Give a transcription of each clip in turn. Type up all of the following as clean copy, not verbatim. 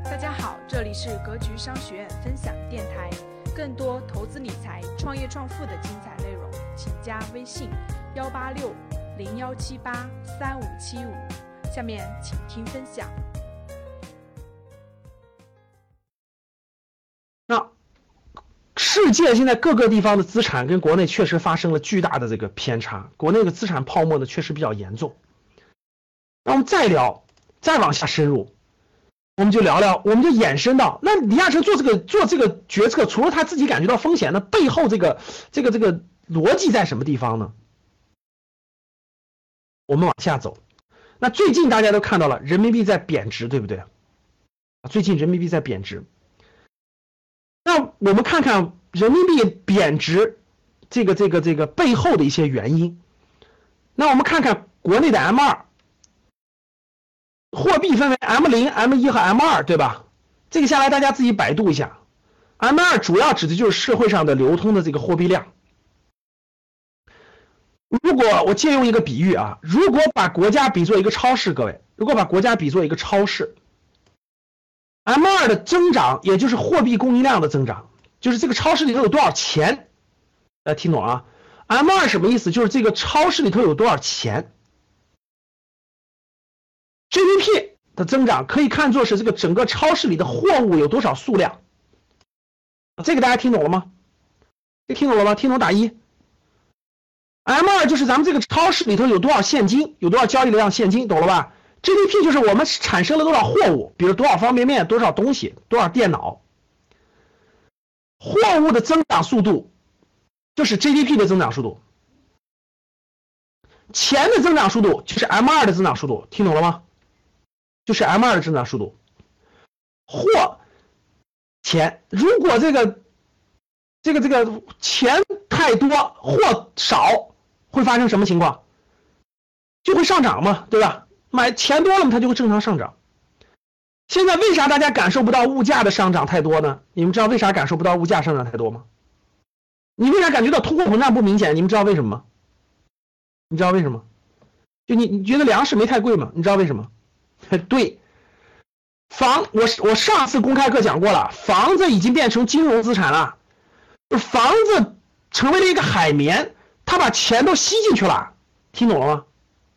大家好，这里是格局商学院分享电台，更多投资理财、创业创富的精彩内容，请加微信186-0178-3575。下面请听分享。 那世界现在各个地方的资产跟国内确实发生了巨大的这个偏差，国内的资产泡沫呢确实比较严重。那我们再聊，再往下深入，我们就聊聊，我们就衍生到，那李亚成做这个决策，除了他自己感觉到风险，那背后这个逻辑在什么地方呢？我们往下走。那最近大家都看到了，人民币在贬值，对不对？最近人民币在贬值。那我们看看人民币贬值这个背后的一些原因。那我们看看国内的 M2。货币分为 M0、M1 和 M2， 对吧？这个下来大家自己百度一下。M2 主要指的就是社会上的流通的这个货币量。如果我借用一个比喻啊，如果把国家比作一个超市，各位，如果把国家比作一个超市 ，M2 的增长也就是货币供应量的增长，就是这个超市里头有多少钱，大家听懂啊 ？M2 什么意思？就是这个超市里头有多少钱。GDP 的增长可以看作是这个整个超市里的货物有多少数量，这个大家听懂了吗？听懂了吗？听懂打一。M2 就是咱们这个超市里头有多少现金，有多少交易量现金，懂了吧？ GDP 就是我们产生了多少货物，比如多少方便面，多少东西，多少电脑。货物的增长速度就是 GDP 的增长速度，钱的增长速度就是 M2 的增长速度，听懂了吗？就是 M2 的增长速度。钱，如果这个钱太多，货少，会发生什么情况？就会上涨嘛，对吧？买钱多了嘛，它就会正常上涨。现在为啥大家感受不到物价的上涨太多呢？你们知道为啥感受不到物价上涨太多吗？你为啥感觉到通货膨胀不明显？你们知道为什么吗？你知道为什么？就你觉得粮食没太贵吗？你知道为什么？对，我上次公开课讲过了，房子已经变成金融资产了，房子成为了一个海绵，它把钱都吸进去了，听懂了吗？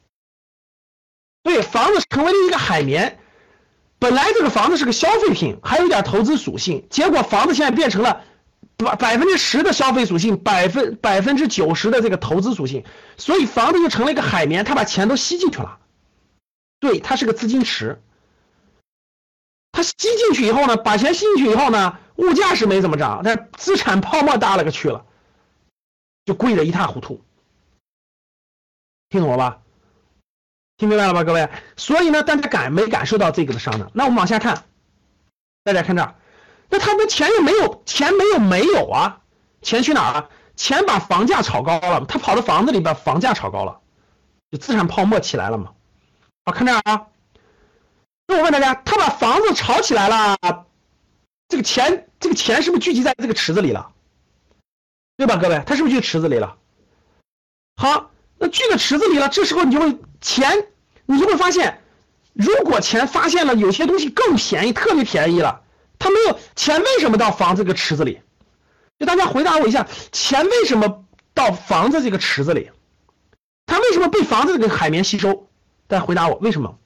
对，房子成为了一个海绵，本来这个房子是个消费品，还有一点投资属性，结果房子现在变成了10%的消费属性，90%的这个投资属性，所以房子就成了一个海绵，它把钱都吸进去了。对，它是个资金池，它吸进去以后呢，把钱吸进去以后呢，物价是没怎么涨，但资产泡沫大了个去了，就贵得一塌糊涂。听懂了吧？听明白了吧，各位？所以呢，大家没感受到这个的上涨。那我们往下看，大家看这儿，那他们钱没有啊？钱去哪儿了？钱把房价炒高了，他跑到房子里把房价炒高了，就资产泡沫起来了嘛。好，看这儿啊。那我问大家，他把房子炒起来了，这个钱是不是聚集在这个池子里了？对吧，各位？它是不是聚池子里了？好，那聚到池子里了，这时候你就会发现，如果钱发现了有些东西更便宜，特别便宜了，它没有钱，为什么到房子这个池子里？就大家回答我一下，钱为什么到房子这个池子里？它为什么被房子这个海绵吸收？大家回答我，为什么？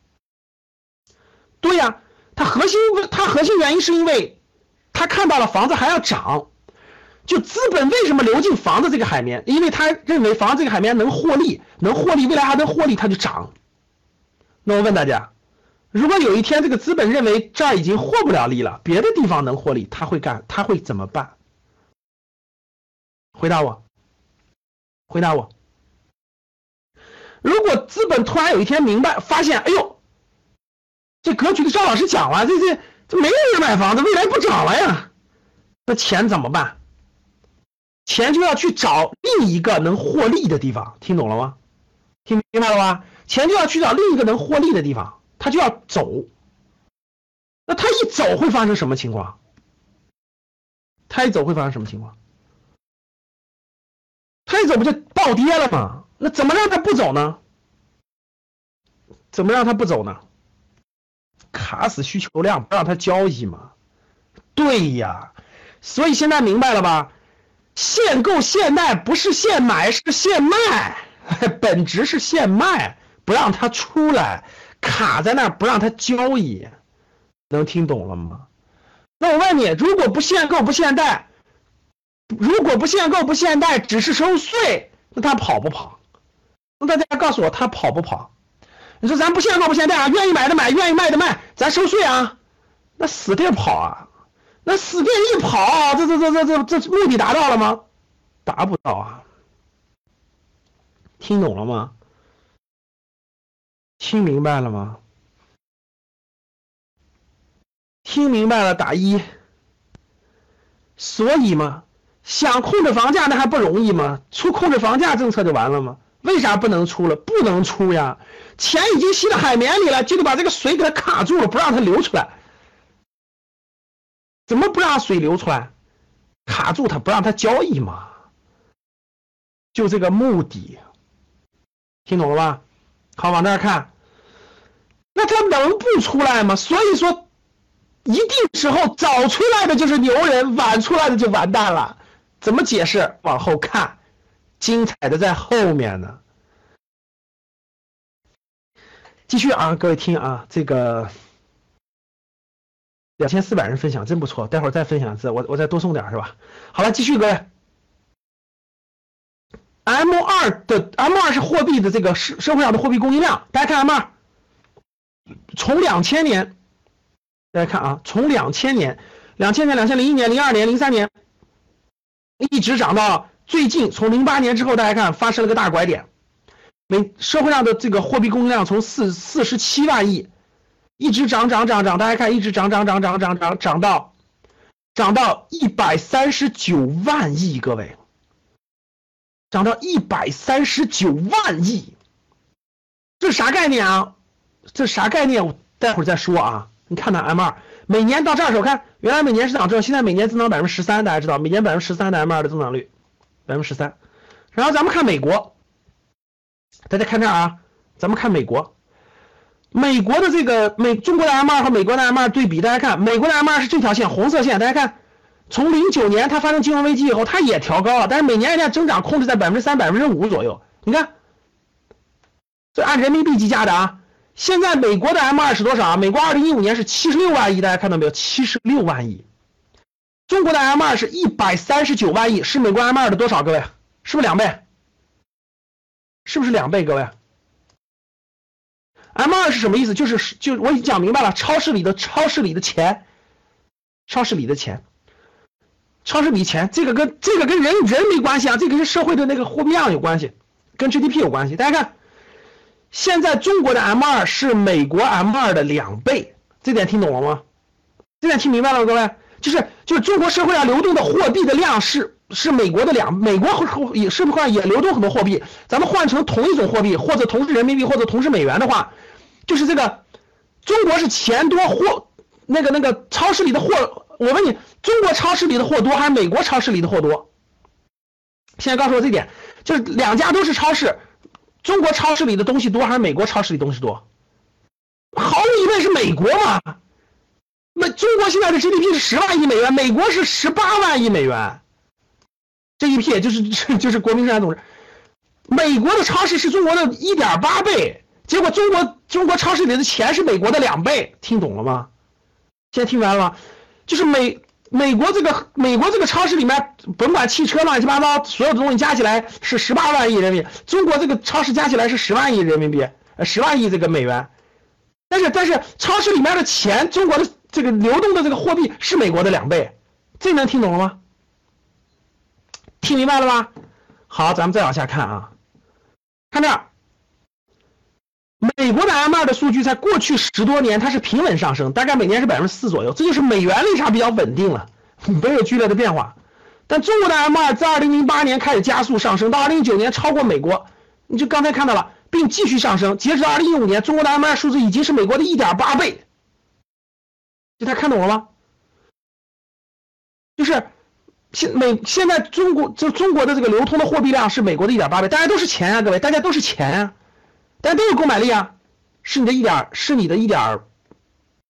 对呀，它核心原因是因为他看到了房子还要涨，就资本为什么流进房子这个海绵？因为他认为房子这个海绵能获利，未来还能获利，它就涨。那我问大家，如果有一天这个资本认为这儿已经获不了利了，别的地方能获利，他会怎么办？回答我。如果资本突然有一天明白发现，哎呦，这格局的赵老师讲了，这没有人买房子，未来不涨了呀，那钱怎么办？钱就要去找另一个能获利的地方，听懂了吗？听明白了吧？钱就要去找另一个能获利的地方，他就要走。那他一走会发生什么情况？他一走不就暴跌了吗？那怎么让他不走呢？ 卡死需求量，不让它交易嘛。对呀，所以现在明白了吧？限购限贷不是限买，是限卖，本质是限卖，不让它出来，卡在那儿不让它交易，能听懂了吗？那我问你，如果不限购不限贷，只是收税，那它跑不跑？那大家告诉我，它跑不跑？你说咱不限购不限贷啊，愿意买的买，愿意卖的卖，咱收税啊，那死定跑啊！那死定一跑，这目的达到了吗？达不到啊！听懂了吗？听明白了吗？听明白了打一。所以嘛，想控制房价那还不容易吗？出控制房价政策就完了吗？为啥不能出了？不能出呀，钱已经吸到海绵里了，就得把这个水给它卡住了，不让它流出来。怎么不让水流出来？卡住它，不让它交易嘛，就这个目的。听懂了吧？好，往这儿看，那它能不出来吗？所以说一定时候早出来的就是牛人，晚出来的就完蛋了。怎么解释？往后看，精彩的在后面呢。继续啊，各位听啊，这个2400人分享真不错，待会儿再分享一次，我再多送点是吧？好了，继续各位。M2 是货币的这个社会上的货币供应量，大家看 M2， 从2000年，大家看啊，从2000年、2001年、02年、03年，一直涨到最近，从08年之后，大家看发生了个大拐点，社会上的这个货币供应量从47万亿。一直涨，大家看，一直涨到139万亿，各位，涨到139万亿，这是啥概念啊？这啥概念？我待会儿再说啊。你看看 M2， 每年到这儿的时候，看原来每年是涨正，现在每年增长13%，大家知道，每年13%的 M2 的增长率，13%。然后咱们看美国，大家看这儿啊，咱们看美国。美国的这个中国的 M2 和美国的 M2 对比，大家看美国的 M2 是这条线，红色线，大家看，从09年它发生金融危机以后，它也调高了，但是每年增长控制在3%、5%左右。你看，这按人民币计价的啊。现在美国的 M2 是多少啊？美国2015年是76万亿，大家看到没有？76万亿。中国的 M2 是139万亿，是美国 M2 的多少？各位，是不是2倍？是不是2倍？各位？ M2 是什么意思？就我已经讲明白了，超市里的钱，这个跟人没关系啊，这个跟社会的那个货币量有关系，跟 GDP 有关系。大家看，现在中国的 M2 是美国 M2 的2倍，这点听懂了吗？这点听明白了吗？各位，就是中国社会上流动的货币的量是美国的美国也是不是也流动很多货币？咱们换成同一种货币，或者同是人民币，或者同是美元的话，就是这个中国是钱多那个超市里的货，我问你，中国超市里的货多还是美国超市里的货多？现在告诉我这点，就是两家都是超市，中国超市里的东西多还是美国超市里东西多？毫无疑问是美国嘛。中国现在的 GDP 是10万亿美元，美国是18万亿美元。GDP 就是国民生产总值，美国的超市是中国的1.8倍，结果中国超市里的钱是美国的2倍，听懂了吗？现在听明白了吗？就是美国这个超市里面，甭管汽车乱七八糟所有的东西加起来是18万亿人民币，中国这个超市加起来是10万亿人民币，10万亿这个美元，但是超市里面的钱，中国的这个流动的这个货币是美国的2倍，这能听懂了吗？听明白了吧？好，咱们再往下看啊，看这儿，美国的 M2 的数据在过去10多年它是平稳上升，大概每年是4%左右，这就是美元为啥比较稳定了，没有剧烈的变化。但中国的 M2 在2008年开始加速上升，到2019年超过美国，你就刚才看到了，并继续上升，截止到2015年，中国的 M2 数字已经是美国的1.8倍，就大家看懂了吗？就是现在中国的这个流通的货币量是美国的1.8倍，大家都是钱啊，各位，大家都是钱啊，大家都有购买力啊，是你的1.8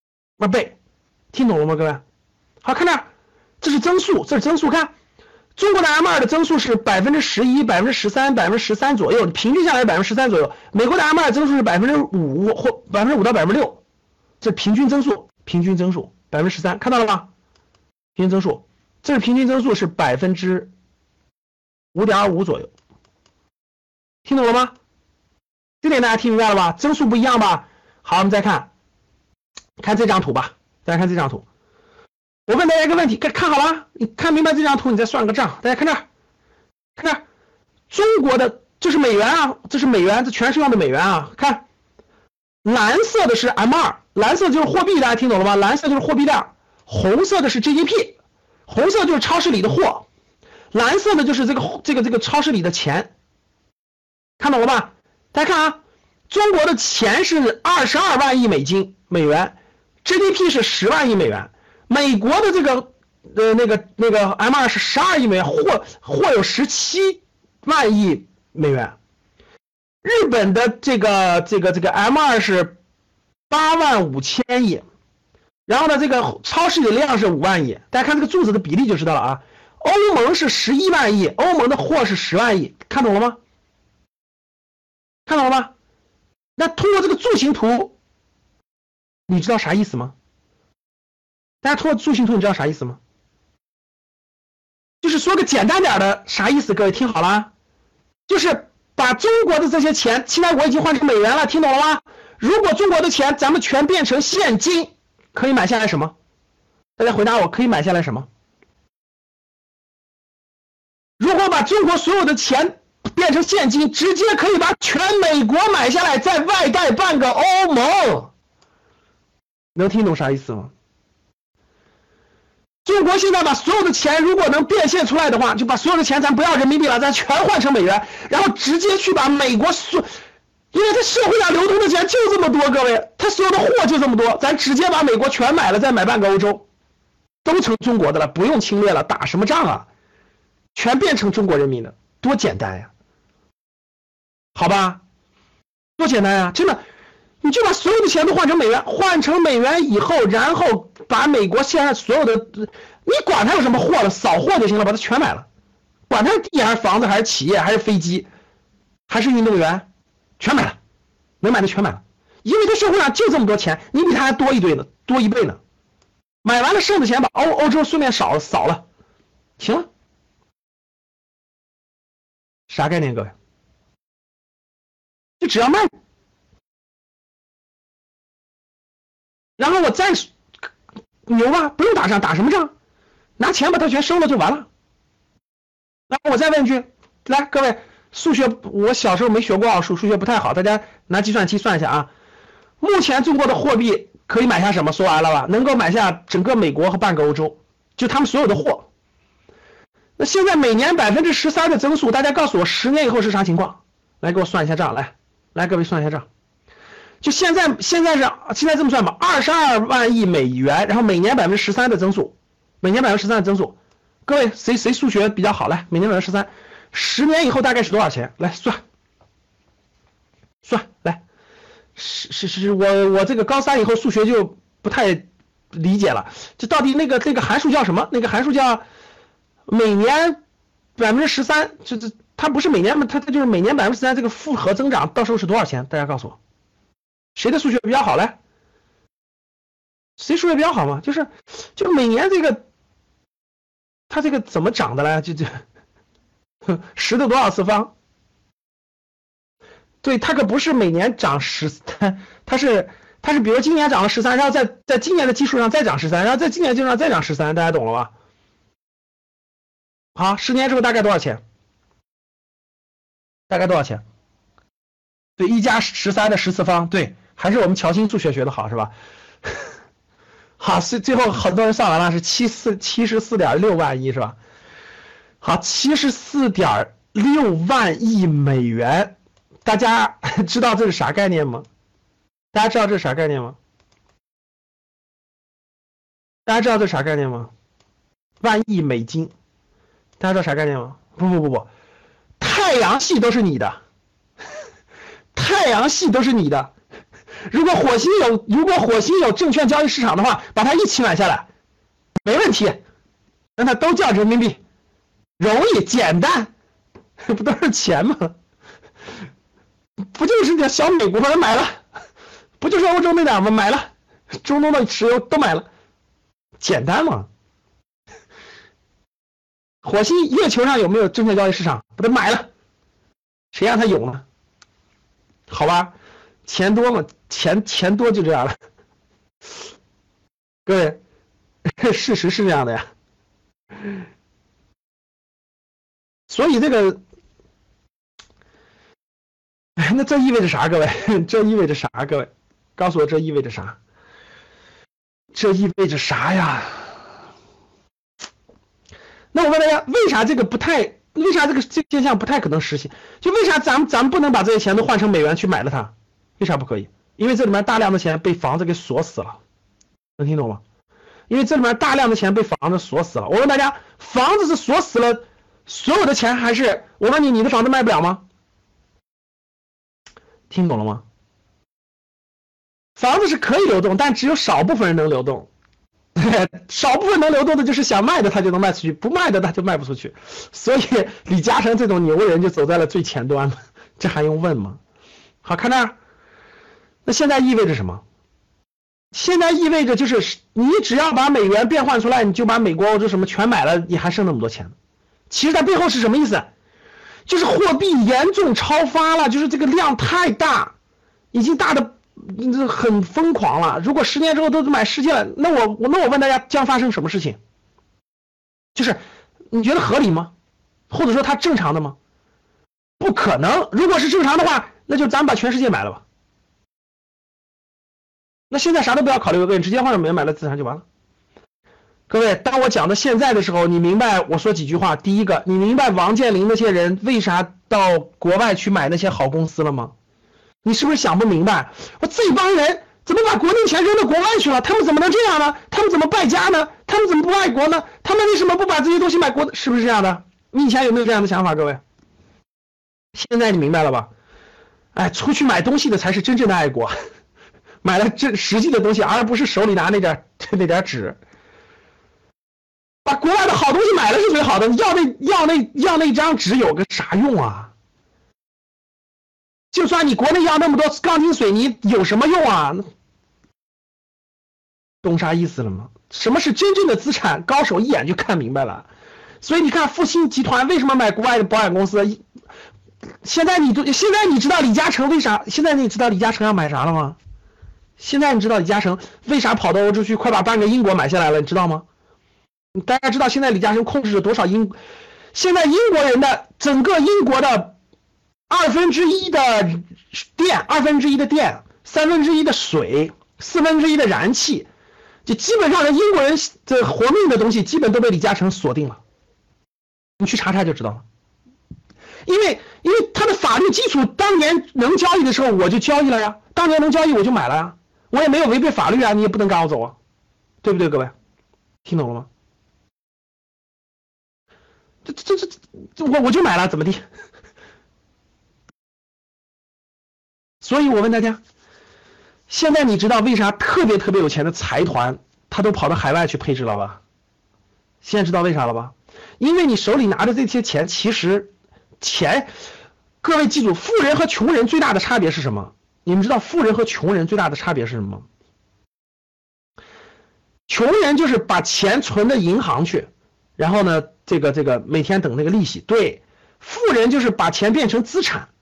么倍，听懂了吗，各位？好，看这儿，这是增速，这是增速，看中国的 M2 的增速是11%、13%、13%左右，平均下来13%左右。美国的 M2 增速是5%或5%到6%，这平均增速13%，看到了吗？平均增速，这是平均增速是5.5%左右，听懂了吗？这点大家听明白了吧？增速不一样吧？好，我们再看这张图吧，大家看这张图。我问大家一个问题，看好了？你看明白这张图，你再算个账。大家看这儿，看这儿，中国的这是美元啊，这是美元，这全是用的美元啊。看，蓝色的是 M2， 蓝色就是货币，大家听懂了吗？蓝色就是货币量，红色的是 GDP， 红色就是超市里的货，蓝色的就是这个超市里的钱，看懂了吧？大家看啊，中国的钱是22万亿美元 ，GDP 是10万亿美元。美国的这个那个 M2 是12亿美元，货有17万亿美元。日本的这个 M2 是8万5千亿，然后呢，这个超市的量是5万亿。大家看这个柱子的比例就知道了啊。欧盟是11万亿，欧盟的货是10万亿，看懂了吗？看懂了吗？那通过这个柱形图，你知道啥意思吗？大家通过柱形图，你知道啥意思吗？就是说个简单点的啥意思？各位听好了，就是把中国的这些钱，现在我已经换成美元了，听懂了吗？如果中国的钱咱们全变成现金，可以买下来什么？大家回答我，可以买下来什么？如果把中国所有的钱变成现金，直接可以把全美国买下来，再外贷半个欧盟。能听懂啥意思吗？中国现在把所有的钱如果能变现出来的话，就把所有的钱咱不要人民币了，咱全换成美元，然后直接去把美国因为它社会上流通的钱就这么多，各位，它所有的货就这么多，咱直接把美国全买了，再买半个欧洲，都成中国的了，不用侵略了，打什么仗啊？全变成中国人民的，多简单呀！好吧，多简单呀！真的，你就把所有的钱都换成美元，换成美元以后，然后把美国现在所有的，你管它有什么货了，扫货就行了，把它全买了，管它是地还是房子还是企业还是飞机还是运动员，全买了，能买的全买了，因为它社会上就这么多钱，你比它还多一倍呢，买完了剩的钱把欧洲顺便扫了，行了，啥概念，各位？就只要卖。然后我再牛吧，不用打仗，打什么仗？拿钱把它全收了就完了。然后我再问一句，来，各位，数学我小时候没学过奥数，数学不太好，大家拿计算器算一下啊。目前中国的货币可以买下什么？说完了吧？能够买下整个美国和半个欧洲，就他们所有的货。那现在每年13%的增速，大家告诉我10年以后是啥情况？来给我算一下账，来各位算一下账。就现在这么算吧，22万亿美元，然后每年13%的增速，各位谁数学比较好？来，每年13%，10年以后大概是多少钱？来算，来，我这个高3以后数学就不太理解了，这到底那个函数叫什么？那个函数叫每年13%，这它不是每年，它就是每年13%这个复合增长，到时候是多少钱？大家告诉我。谁的数学比较好来？谁数学比较好嘛？就是每年这个，它这个怎么涨的来？就10的多少次方？对，它可不是每年涨10，它是比如今年涨了13，然后在今年的基础上再涨13，然后在今年基础上再涨13，大家懂了吧？好，10年之后大概多少钱？大概多少钱？对，1加13的10次方，对。还是我们乔欣数学学的好是吧？好，最后很多人算完了是74.6万亿是吧？好，74.6万亿美元，大家知道这是啥概念吗？大家知道这是啥概念吗？万亿美金，大家知道啥概念吗？不，太阳系都是你的，太阳系都是你的。 如果火星有证券交易市场的话，把它一起买下来，没问题，让它都叫人民币，容易简单，不都是钱吗？不就是这小美国买了，不就是欧洲那点吗？买了，中东的石油都买了，简单吗？火星月球上有没有证券交易市场？把它买了，谁让它有呢？好吧，钱多嘛，钱多就这样了。各位，事实是这样的呀。所以这个，那这意味着啥？各位，这意味着啥？各位，告诉我这意味着啥？这意味着啥呀？那我问大家，为啥这个现象不太可能实现？就为啥咱们不能把这些钱都换成美元去买了它？为啥不可以？因为这里面大量的钱被房子给锁死了，能听懂吗？因为这里面大量的钱被房子锁死了。我问大家，房子是锁死了所有的钱，还是我问你，你的房子卖不了吗？听懂了吗？房子是可以流动，但只有少部分人能流动。少部分能流动的就是想卖的他就能卖出去，不卖的他就卖不出去。所以李嘉诚这种牛人就走在了最前端了，这还用问吗？好，看这儿，那现在意味着什么？现在意味着就是你只要把美元变换出来，你就把美国欧洲什么全买了，你还剩那么多钱。其实它背后是什么意思？就是货币严重超发了，就是这个量太大，已经大的很疯狂了。如果10年之后都买世界了，那我问大家将发生什么事情？就是你觉得合理吗？或者说它正常的吗？不可能。如果是正常的话，那就咱们把全世界买了吧。那现在啥都不要考虑，各位直接换成美元买了资产就完了。各位，当我讲到现在的时候，你明白我说几句话？第一个，你明白王健林那些人为啥到国外去买那些好公司了吗？你是不是想不明白？我这帮人怎么把国内钱扔到国外去了？他们怎么能这样呢？他们怎么败家呢？他们怎么不爱国呢？他们为什么不把这些东西买国？是不是这样的？你以前有没有这样的想法？各位，现在你明白了吧？哎，出去买东西的才是真正的爱国，买了这实际的东西，而不是手里拿那点纸。把国外的好东西买了是最好的，要那张纸有个啥用啊？就算你国内要那么多钢筋水泥，有什么用啊？懂啥意思了吗？什么是真正的资产？高手一眼就看明白了。所以你看复兴集团为什么买国外的保险公司？现在你知道李嘉诚为啥？现在你知道李嘉诚要买啥了吗？现在你知道李嘉诚为啥跑到欧洲去，快把半个英国买下来了？你知道吗？大家知道现在李嘉诚控制着多少现在英国人的整个英国的1/2的电，1/3的水，1/4的燃气，就基本上的英国人的活命的东西基本都被李嘉诚锁定了。你去查查就知道了。因为他的法律基础当年能交易的时候我就交易了呀，当年能交易我就买了呀，我也没有违背法律啊，你也不能赶我走啊，对不对各位？听懂了吗？我就买了，怎么地？所以我问大家，现在你知道为啥特别有钱的财团他都跑到海外去配置了吧？现在知道为啥了吧？因为你手里拿着这些钱，其实各位记住，富人和穷人最大的差别是什么？你们知道富人和穷人最大的差别是什么吗？穷人就是把钱存到银行去，然后呢这个每天等那个利息。对，富人就是把钱变成资产。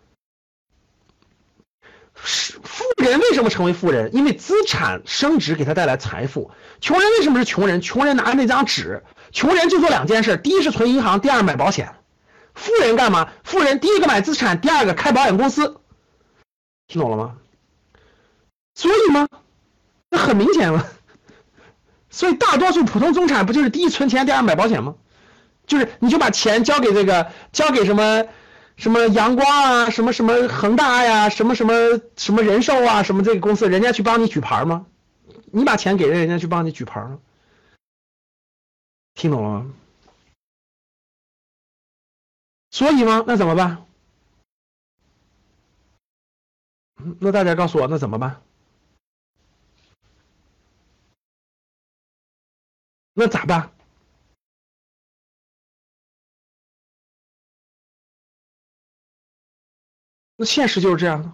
富人为什么成为富人？因为资产升值给他带来财富。穷人为什么是穷人？穷人拿那张纸，穷人就做2件事，第一是存银行，第二买保险。富人干嘛？富人第一个买资产，第二个开保险公司。听懂了吗？所以吗？那很明显了。所以大多数普通中产不就是第一存钱，第二买保险吗？就是你就把钱交给什么阳光啊，什么恒大呀，什么人寿啊，什么这个公司，人家去帮你举牌吗？你把钱给人家去帮你举牌吗？听懂了吗？所以吗？那怎么办？ 那大家告诉我，那怎么办？那咋办？那现实就是这样的。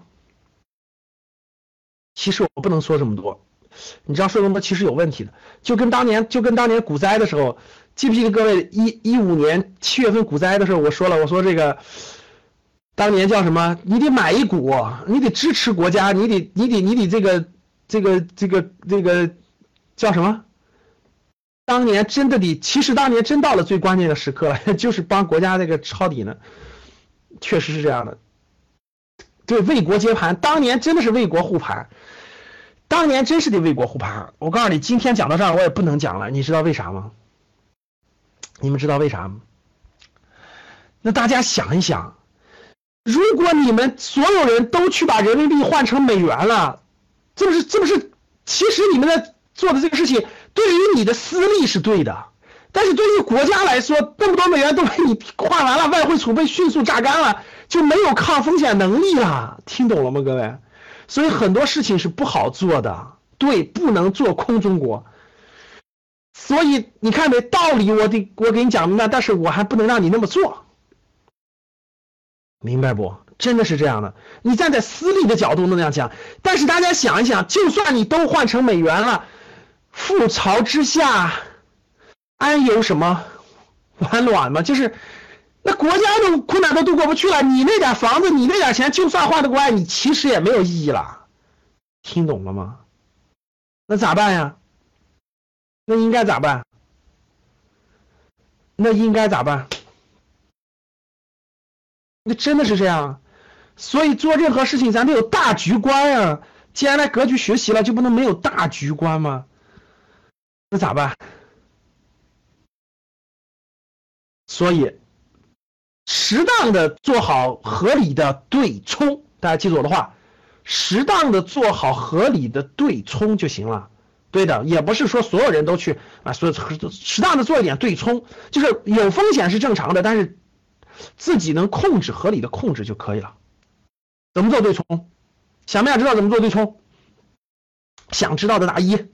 其实我不能说这么多，你知道说这么多其实有问题的，就跟当年股灾的时候，记不记得各位15年7月份股灾的时候，我说这个当年叫什么？你得买一股，你得支持国家，你得这个叫什么？当年真的其实当年真到了最关键的时刻了，就是帮国家这个抄底呢，确实是这样的。对，为国接盘，当年真的是为国护盘，当年真是得为国护盘。我告诉你，今天讲到这儿我也不能讲了，你知道为啥吗？你们知道为啥吗？那大家想一想，如果你们所有人都去把人民币换成美元了，这不是其实你们在做的这个事情对于你的私利是对的，但是对于国家来说，那么多美元都被你换完了，外汇储备迅速榨干了，就没有抗风险能力了，听懂了吗各位？所以很多事情是不好做的，对，不能做空中国。所以你看没道理，我给你讲明白，但是我还不能让你那么做，明白不？真的是这样的，你站在私利的角度那样讲，但是大家想一想，就算你都换成美元了，覆巢之下安有什么完卵吗？就是那国家的困难都度过不去了，你那点房子，你那点钱，就算换到国外，你其实也没有意义了，听懂了吗？那咋办呀？那应该咋办？那应该咋办？那真的是这样，所以做任何事情咱得有大局观啊！既然来格局学习了，就不能没有大局观吗？那咋办？所以适当的做好合理的对冲，大家记住我的话，适当的做好合理的对冲就行了。对的，也不是说所有人都去啊，所以适当的做一点对冲，就是有风险是正常的，但是自己能控制，合理的控制就可以了。怎么做对冲？想不想知道怎么做对冲？想知道的打1。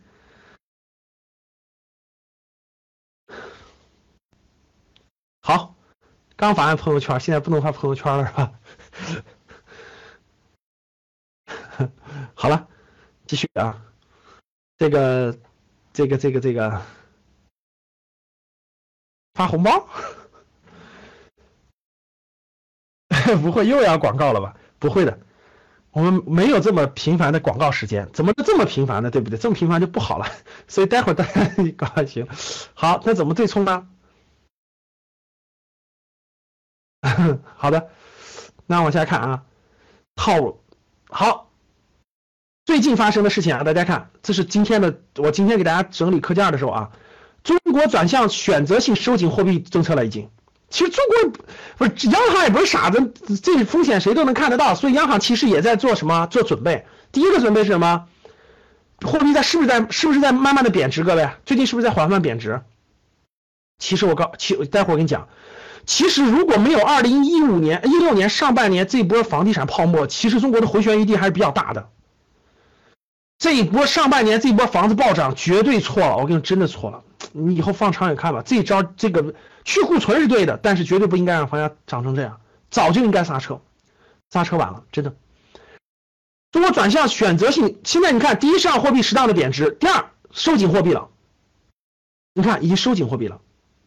好，刚发完朋友圈，现在不能发朋友圈了是吧？好了，继续啊。这个发红包不会又要广告了吧？不会的，我们没有这么频繁的广告时间，怎么这么频繁呢？对不对？这么频繁就不好了，所以待会儿大家高兴。好，那怎么对冲呢？好的，那往下看啊，套路好。最近发生的事情啊，大家看，这是我今天给大家整理课件的时候啊，中国转向选择性收紧货币政策了已经。其实中国不是央行也不是傻子，这风险谁都能看得到，所以央行其实也在做什么？做准备。第一个准备是什么？货币是不是在慢慢的贬值？各位，最近是不是在缓慢贬值？其实待会儿我跟你讲，其实如果没有16年上半年这波房地产泡沫，其实中国的回旋余地还是比较大的。这一波上半年这一波房子暴涨绝对错了，我跟你真的错了。你以后放长远看吧，这一招这个去库存是对的，但是绝对不应该让房价涨成这样，早就应该刹车晚了，真的。中国转向选择性，现在你看，第一，市场货币适当的贬值，第二，收紧货币了。你看，已经收紧货币了，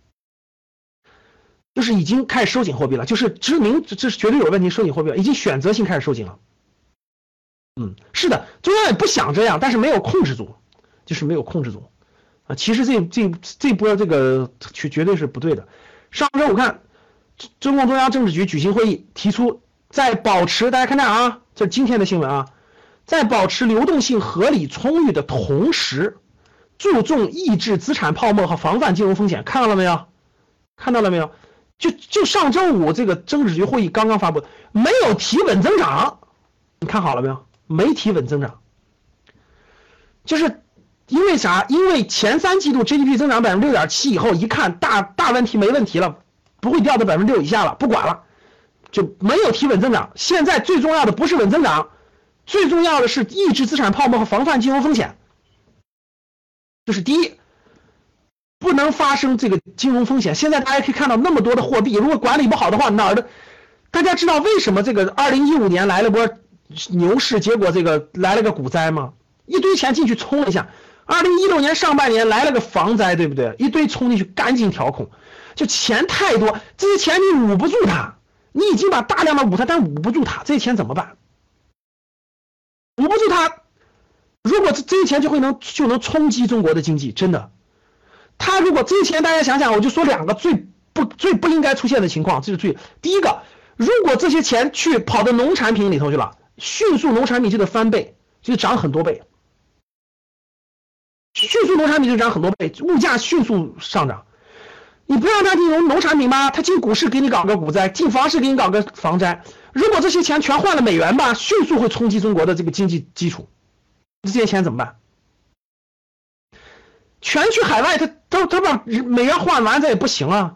就是已经开始收紧货币了，就是知名这是绝对有问题，收紧货币了，已经选择性开始收紧了。是的，中央也不想这样，但是没有控制住，就是没有控制住啊。其实这波这个绝对是不对的。上周我看中共中央政治局举行会议，提出在保持，大家看这啊，这是今天的新闻啊，在保持流动性合理充裕的同时，注重抑制资产泡沫和防范金融风险。看到了没有？看到了没有？就上周五这个政治局会议刚刚发布，没有提稳增长，你看好了没有？没提稳增长，就是因为啥？因为前3季度 GDP 增长 6.7% 以后，一看大问题没问题了，不会掉到 6% 以下了，不管了，就没有提稳增长。现在最重要的不是稳增长， 最重要的是抑制资产泡沫和防范金融风险。就是第一，不能发生这个金融风险。现在大家可以看到那么多的货币，如果管理不好的话，哪儿的？大家知道为什么这个2015年来了波牛市，结果这个来了个股灾吗？一堆钱进去冲了一下。2016年上半年来了个房灾，对不对？一堆冲进去，赶紧调控，就钱太多，这些钱你捂不住它，你已经把大量的捂它，但捂不住它，这些钱怎么办？捂不住它，如果这些钱就能冲击中国的经济，真的。它如果这些钱，大家想想，我就说两个最不应该出现的情况，这是第一个，如果这些钱去跑到农产品里头去了，迅速农产品就得翻倍，就涨很多倍。迅速农产品就涨很多倍，物价迅速上涨。你不让他进农产品吗？他进股市给你搞个股灾，进房市给你搞个房灾。如果这些钱全换了美元吧，迅速会冲击中国的这个经济基础。这些钱怎么办？全去海外，他把美元换完，这也不行啊。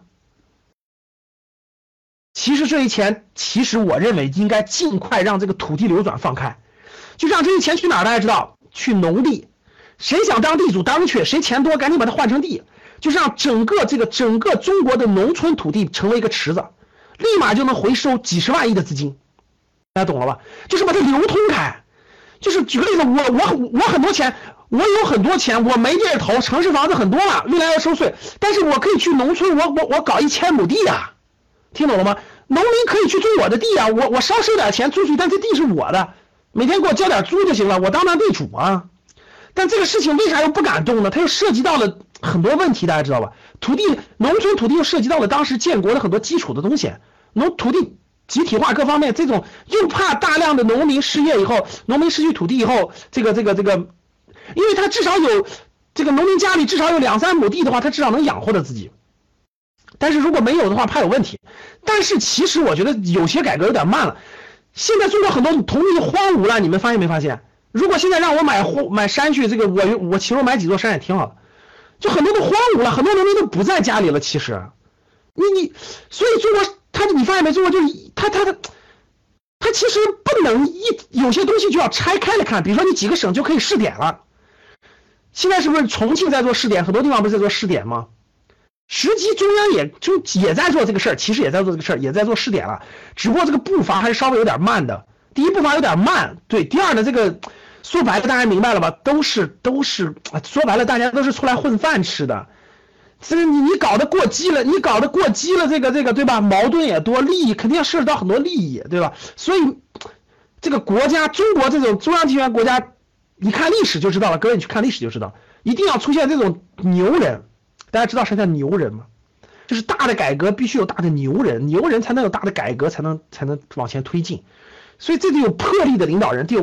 其实这些钱，其实我认为应该尽快让这个土地流转放开，就让这些钱去哪儿？大家知道，去农地。谁想当地主当去，谁钱多赶紧把它换成地，就是让整个中国的农村土地成为一个池子，立马就能回收几十万亿的资金，大家懂了吧？就是把它流通开。就是举个例子，我很多钱，我有很多钱，我没地儿投，城市房子很多了，未来要收税，但是我可以去农村，我搞1000亩地啊，听懂了吗？农民可以去种我的地啊，我稍收点钱租出去，但这地是我的，每天给我交点租就行了，我当地主啊。但这个事情为啥又不敢动呢？它又涉及到了很多问题，大家知道吧？农村土地又涉及到了当时建国的很多基础的东西，土地集体化各方面，这种又怕大量的农民失业以后，农民失去土地以后，这个，因为他至少有这个农民家里至少有2-3亩地的话，他至少能养活他自己。但是如果没有的话，怕有问题。但是其实我觉得有些改革有点慢了。现在中国很多土地荒芜了，你们发现没发现？如果现在让我买山去，这个我其实买几座山也挺好的，就很多都荒芜了，很多农民都不在家里了。其实，所以中国你发现没？中国就是他其实不能有些东西就要拆开了看，比如说你几个省就可以试点了。现在是不是重庆在做试点？很多地方不是在做试点吗？实际中央也在做这个事儿，其实也在做这个事儿，也在做试点了，只不过这个步伐还是稍微有点慢的。第一步伐有点慢，对。第二呢，这个说白了大家明白了吧？都是说白了大家都是出来混饭吃的。这个你搞得过激了，这个对吧？矛盾也多，利益肯定要涉及到很多利益，对吧？所以这个国家，中国这种中央集权国家，你看历史就知道了，各位你去看历史就知道，一定要出现这种牛人。大家知道什么叫牛人吗？就是大的改革必须有大的牛人，牛人才能有大的改革，才能往前推进。所以这得有魄力的领导人，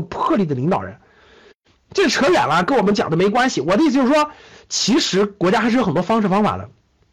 这扯远了，跟我们讲的没关系。我的意思就是说，其实国家还是有很多方式方法的，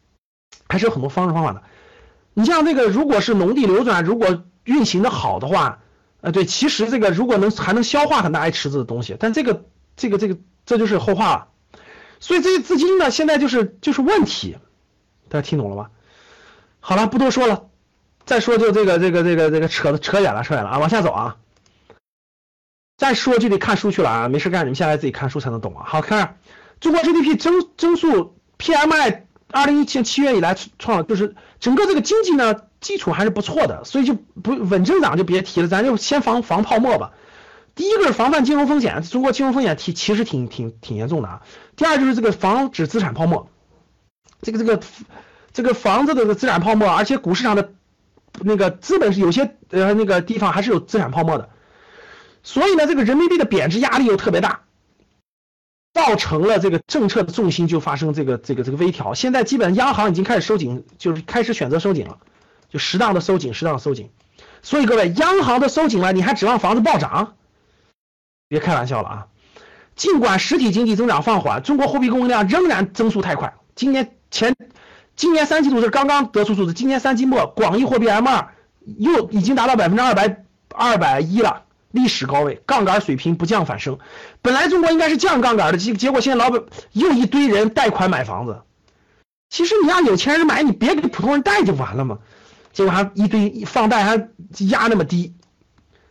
你像这个，如果是农地流转，如果运行的好的话，对，其实这个如果还能消化很大一池子的东西，但这就是后话了。所以这些资金呢，现在就是问题，大家听懂了吗？好了，不多说了，再说就这个扯远了啊，往下走啊。再说就得看书去了啊，没事干，你们下来自己看书才能懂啊。好，看中国 GDP 增速 PMI 2017年7月以来创了，就是整个这个经济呢基础还是不错的，所以就不稳增长就别提了，咱就先防泡沫吧。第一个是防范金融风险，中国金融风险其实挺严重的啊。第二就是这个防止资产泡沫，这个房子的资产泡沫，而且股市上的那个资本是有些那个地方还是有资产泡沫的，所以呢这个人民币的贬值压力又特别大，造成了这个政策的重心就发生这个微调。现在基本央行已经开始收紧，就是开始选择收紧了，就适当的收紧。所以各位，央行的收紧了，你还指望房子暴涨？别开玩笑了啊！尽管实体经济增长放缓，中国货币供应量仍然增速太快。今年3季度是刚刚得出数字，今年3季末广义货币 M2 又已经达到210%了，历史高位，杠杆水平不降反升。本来中国应该是降杠杆的，结果现在老板又一堆人贷款买房子。其实你让有钱人买，你别给普通人贷就完了嘛。结果还一堆放贷还压那么低，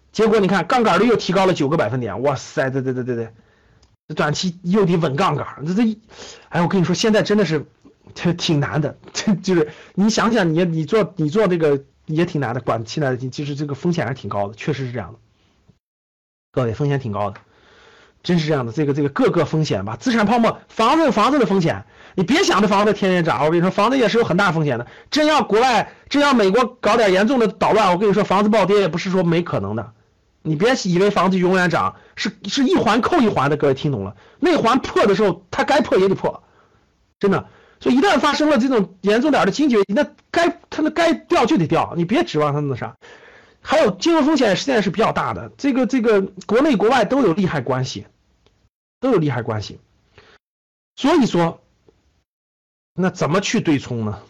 结果你看杠杆率又提高了9个百分点，哇塞，对，短期又得稳杠杆，哎，我跟你说，现在真的是挺难的，就是你想想你做这个也挺难的，管现在其实这个风险还是挺高的，确实是这样的，各位风险挺高的，真是这样的，这个各个风险吧，资产泡沫，房子有房子的风险，你别想着房子天天涨，我跟你说，房子也是有很大风险的，真要美国搞点严重的捣乱，我跟你说，房子暴跌也不是说没可能的。你别以为房子永远涨，是一环扣一环的，各位听懂了？那环破的时候，它该破也得破，真的。所以一旦发生了这种严重点的经济危机，它该掉就得掉，你别指望它那啥。还有金融风险现在是比较大的，这个国内国外都有利害关系，所以说，那怎么去对冲呢？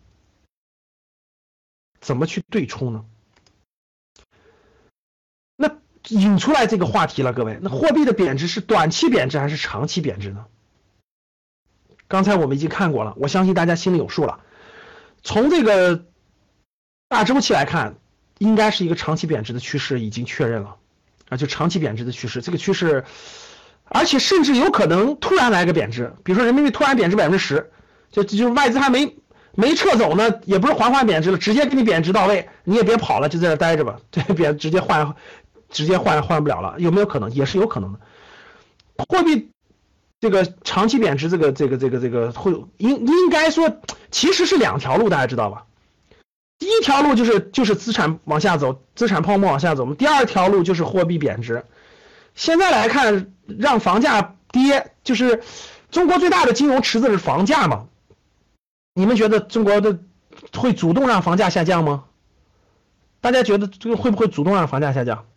那引出来这个话题了，各位，那货币的贬值是短期贬值还是长期贬值呢？刚才我们已经看过了，我相信大家心里有数了。从这个大周期来看，应该是一个长期贬值的趋势已经确认了啊，就长期贬值的趋势，这个趋势，而且甚至有可能突然来个贬值，比如说人民币突然贬值10%，就外资还没撤走呢，也不是缓缓贬值了，直接给你贬值到位，你也别跑了，就在这待着吧，对，直接换不了了，有没有可能？也是有可能的。货币这个长期贬值，这个会应该说其实是2条路，大家知道吧？第一条路就是资产往下走，资产泡沫往下走，第二条路就是货币贬值。现在来看，让房价跌，就是中国最大的金融池子是房价嘛？你们觉得中国的会主动让房价下降吗？大家觉得这个会不会主动让房价下降？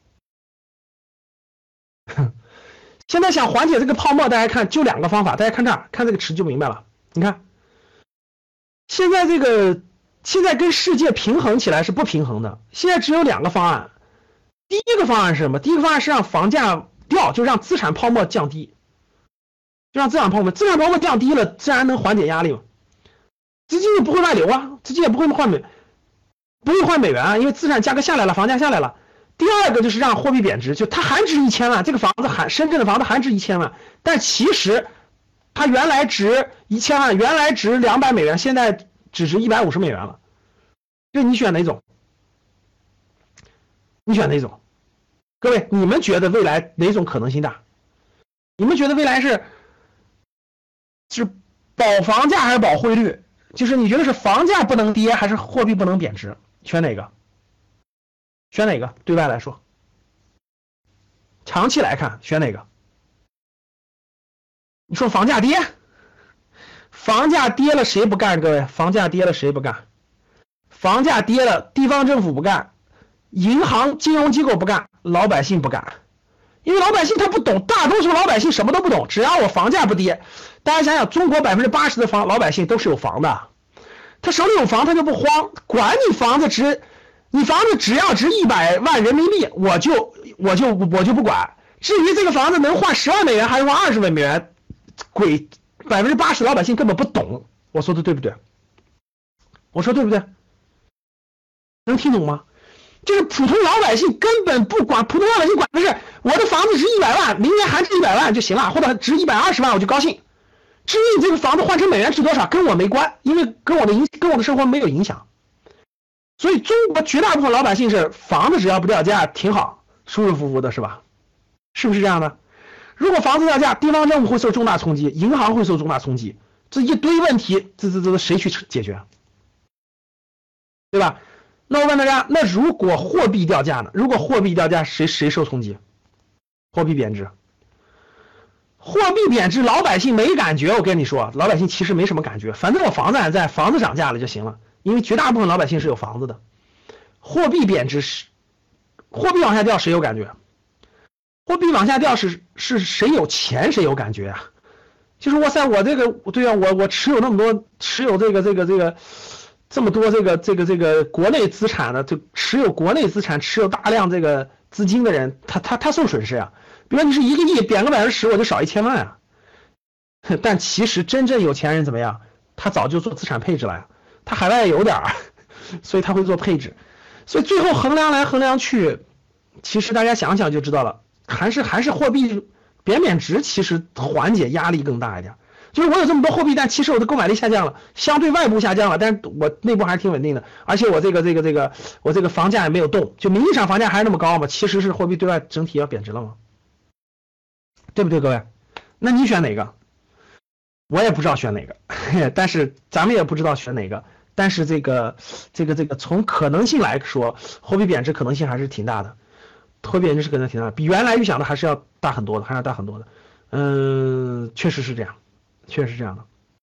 现在想缓解这个泡沫，大家看就2个方法，大家看这儿，看这个池就明白了。你看，现在跟世界平衡起来是不平衡的，现在只有2个方案。第一个方案是什么？第一个方案是让房价掉，就让资产泡沫降低，资产泡沫降低了，自然能缓解压力嘛。资金也不会外流啊，资金也不会换美元啊，因为资产价格下来了，房价下来了。第二个就是让货币贬值，就它还值1000万，这个深圳的房子还值1000万，但其实它原来值1000万，原来值200美元，现在只值150美元了。就你选哪种？各位，你们觉得未来哪种可能性大？你们觉得未来是保房价还是保汇率？就是你觉得是房价不能跌还是货币不能贬值？选哪个？对外来说，长期来看选哪个？你说房价跌了谁不干？各位，房价跌了谁不干？房价跌了，地方政府不干，银行金融机构不干，老百姓不干，因为老百姓他不懂，大多数老百姓什么都不懂，只要我房价不跌，大家想想，中国80%的老百姓都是有房的，他手里有房他就不慌，管你房子只要值100万人民币，我就不管。至于这个房子能换10万美元还是换20万美元，80%老百姓根本不懂。我说的对不对？能听懂吗？就是普通老百姓根本不管，普通老百姓管的是我的房子值100万，明年还值100万就行了，或者值120万我就高兴。至于你这个房子换成美元值多少跟我没关，因为跟我的生活没有影响。所以中国绝大部分老百姓是房子只要不掉价挺好，舒舒服服的，是吧？是不是这样的？如果房子掉价，地方政府会受重大冲击，银行会受重大冲击，这一堆问题，这谁去解决？对吧？那我问大家，那如果货币掉价呢？如果货币掉价，谁受冲击？货币贬值。货币贬值，老百姓没感觉。我跟你说，老百姓其实没什么感觉，反正我房子还在，房子涨价了就行了。因为绝大部分老百姓是有房子的。货币贬值货币往下掉谁有感觉？货币往下掉是谁有钱谁有感觉啊？就是哇塞，我这个对啊，我持有那么多，持有这么多这个国内资产的，就持有国内资产，持有大量这个资金的人，他受损失啊。比如说你是1个亿，贬个10%，我就少1000万啊。但其实真正有钱人怎么样？他早就做资产配置了呀。他海外有点，所以他会做配置。所以最后衡量来衡量去， 其实大家想想就知道了，还是货币贬值其实缓解压力更大一点。就是我有这么多货币，但其实我的购买力下降了，相对外部下降了，但是我内部还是挺稳定的，而且我我这个房价也没有动，就名义上房价还是那么高嘛，其实是货币对外整体要贬值了嘛，对不对各位？那你选哪个？我也不知道选哪个，但是咱们也不知道选哪个，但是这个从可能性来说，货币贬值可能性还是挺大的，货币贬值是可能挺大的，比原来预想的还是要大很多的，还是要大很多的。确实是这样，确实是这样的。